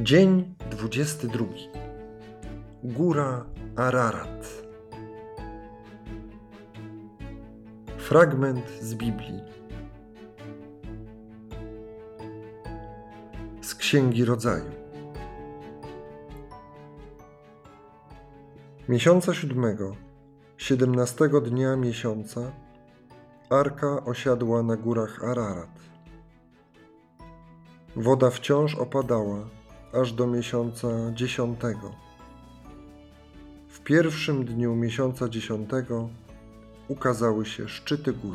Dzień 22. Góra Ararat. Fragment z Biblii. Z Księgi Rodzaju. Miesiąca 7, 17 dnia miesiąca, Arka osiadła na górach Ararat. Woda wciąż opadała aż do miesiąca 10. W pierwszym dniu miesiąca 10 ukazały się szczyty gór.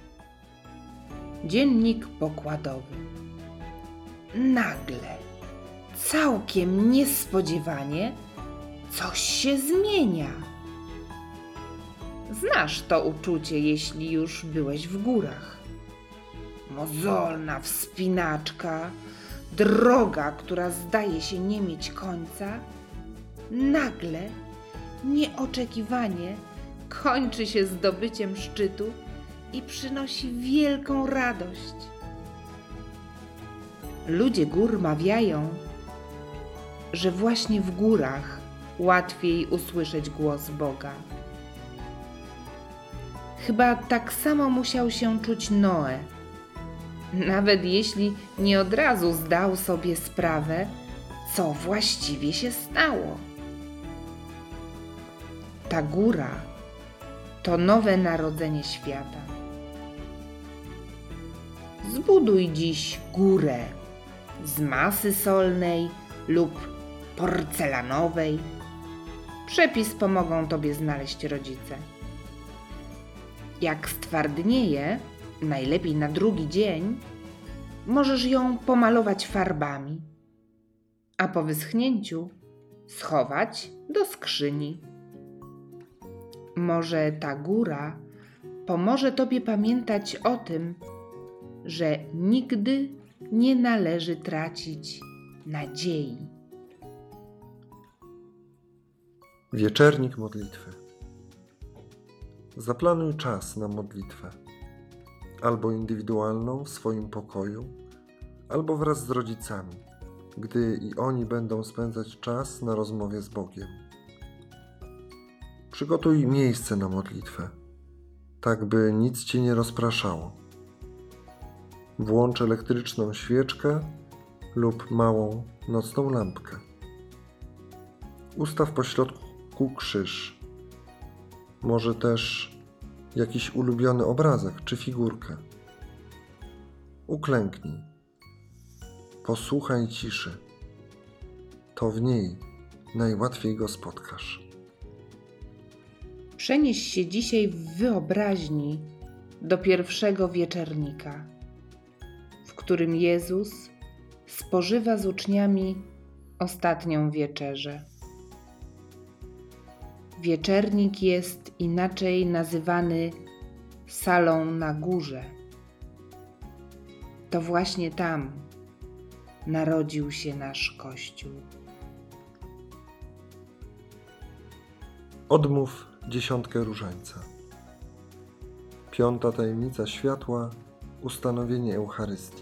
Dziennik pokładowy. Nagle, całkiem niespodziewanie, coś się zmienia. Znasz to uczucie, jeśli już byłeś w górach. Mozolna wspinaczka, droga, która zdaje się nie mieć końca, nagle, nieoczekiwanie kończy się zdobyciem szczytu i przynosi wielką radość. Ludzie gór mawiają, że właśnie w górach łatwiej usłyszeć głos Boga. Chyba tak samo musiał się czuć Noe, nawet jeśli nie od razu zdał sobie sprawę, co właściwie się stało. Ta góra to nowe narodzenie świata. Zbuduj dziś górę z masy solnej lub porcelanowej. Przepis pomogą tobie znaleźć rodzice. Jak stwardnieje, najlepiej na drugi dzień, możesz ją pomalować farbami, a po wyschnięciu schować do skrzyni. Może ta góra pomoże tobie pamiętać o tym, że nigdy nie należy tracić nadziei. Wieczernik modlitwy. Zaplanuj czas na modlitwę, albo indywidualną w swoim pokoju, albo wraz z rodzicami, gdy i oni będą spędzać czas na rozmowie z Bogiem. Przygotuj miejsce na modlitwę, tak by nic cię nie rozpraszało. Włącz elektryczną świeczkę lub małą nocną lampkę. Ustaw pośrodku krzyż, może też jakiś ulubiony obrazek czy figurkę. Uklęknij. Posłuchaj ciszy. To w niej najłatwiej go spotkasz. Przenieś się dzisiaj w wyobraźni do pierwszego wieczernika, w którym Jezus spożywa z uczniami ostatnią wieczerzę. Wieczernik jest inaczej nazywany salą na górze. To właśnie tam narodził się nasz Kościół. Odmów 10 różańca. 5. tajemnica światła, ustanowienie Eucharystii.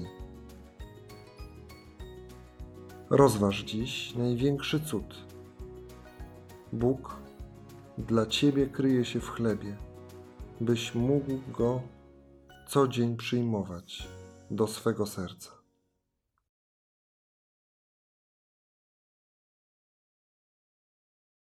Rozważ dziś największy cud. Bóg dla Ciebie kryje się w chlebie, byś mógł Go co dzień przyjmować do swego serca.